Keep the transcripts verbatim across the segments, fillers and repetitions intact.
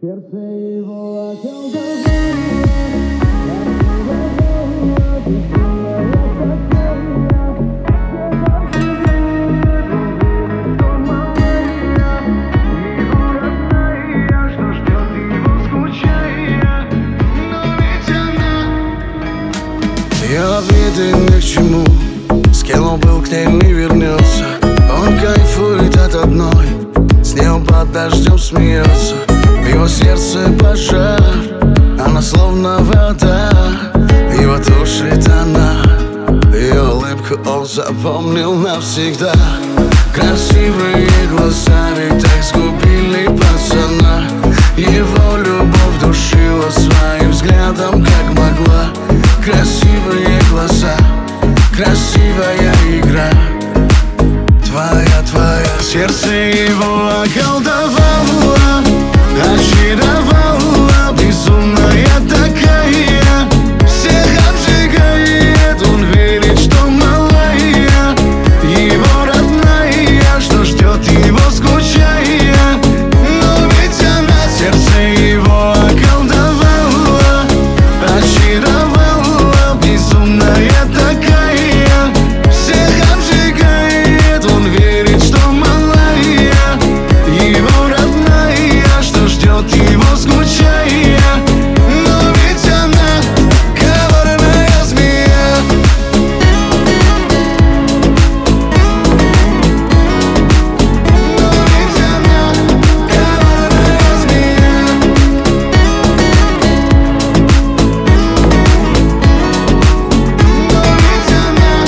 Сердце его околдовало. Ее обиды ни к чему, с кем он был, к ней не вернется. Он кайфует от одной, с ним под дождем смеется. В его сердце пожар, она словно вода. Его тушит она, ее улыбку он запомнил навсегда. Красивые глаза ведь так сгубили пацана. Его любовь душила своим взглядом, как могла. Красивые глаза, красивая игра. Твоя, твоя, сердце его околдовала, очаровала, безумная такая. Всех обжигает, он верит, что малая его родная, что ждет его скучая. Но ведь она сердце его околдовала, очаровала, безумная такая. Всех обжигает, он верит, что малая его родная, что ждет его скучая. Но ведь она коварная змея. Но ведь она коварная змея. Но ведь она.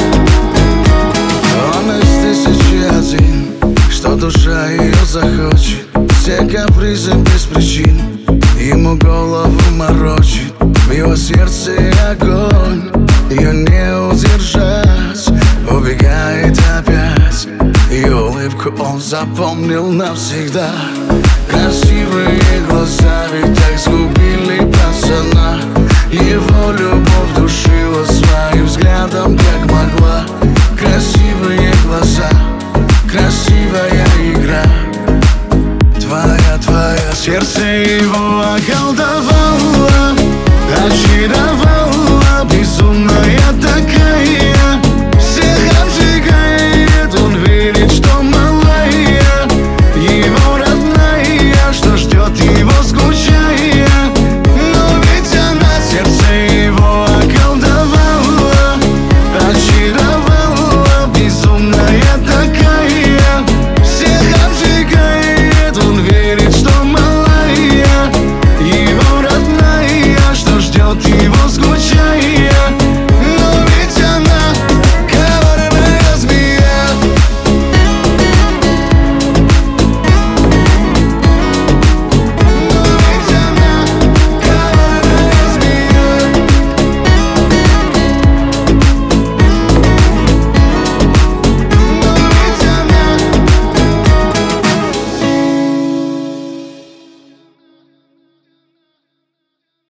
Он из тысячи один, что душа ее захочет. Все капризы без причин ему голову морочит. В его сердце огонь, ее не удержать. Убегает опять, ее улыбку он запомнил навсегда. Красивые глаза ведь так сгубили пацана. Его любовь душила своим взглядом, как могла. Красивые глаза, красивая игра. Твоя, твоя, сердце его околдовала, очаровала, безумная